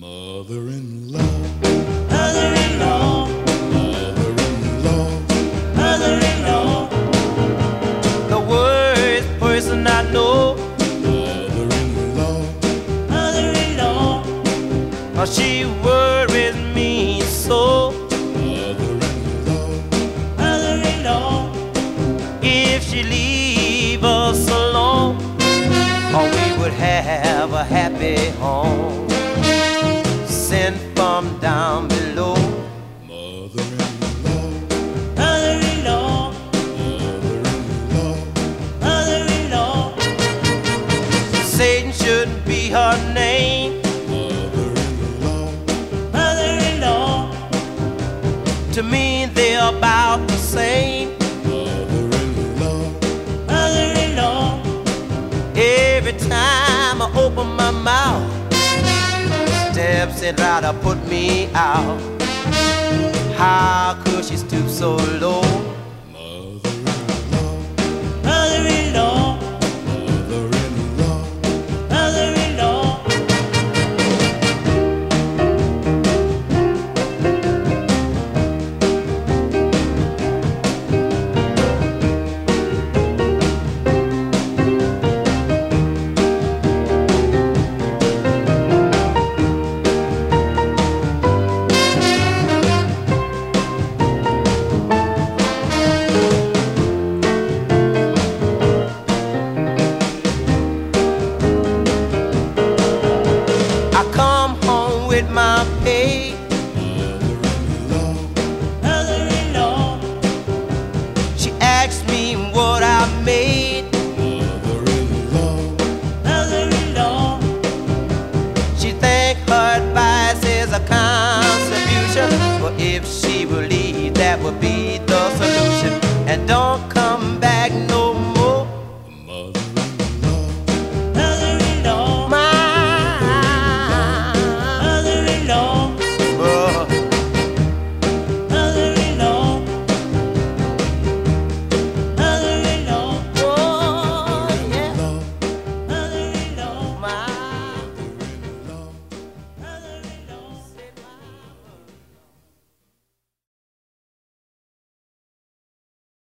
Mother-in-law, Mother-in-law, mother-in-law, mother-in-law, the worst person I know. mother-in-law, Mother-in-law, oh, she worries me so. mother-in-law, Mother-in-law, if she leave us alone, oh, we would have a happy home. Sent from down below. mother-in-law, Mother-in-law, mother-in-law, mother-in-law, Satan shouldn't be her name. mother-in-law, Mother-in-law, to me they're about the same. mother-in-law, Mother-in-law, every time I open my mouth, steps and try to put me out. How could she stoop so low? mother-in-law, Mother-in-law, mother-in-law, mother-in-law, I come home with my pay.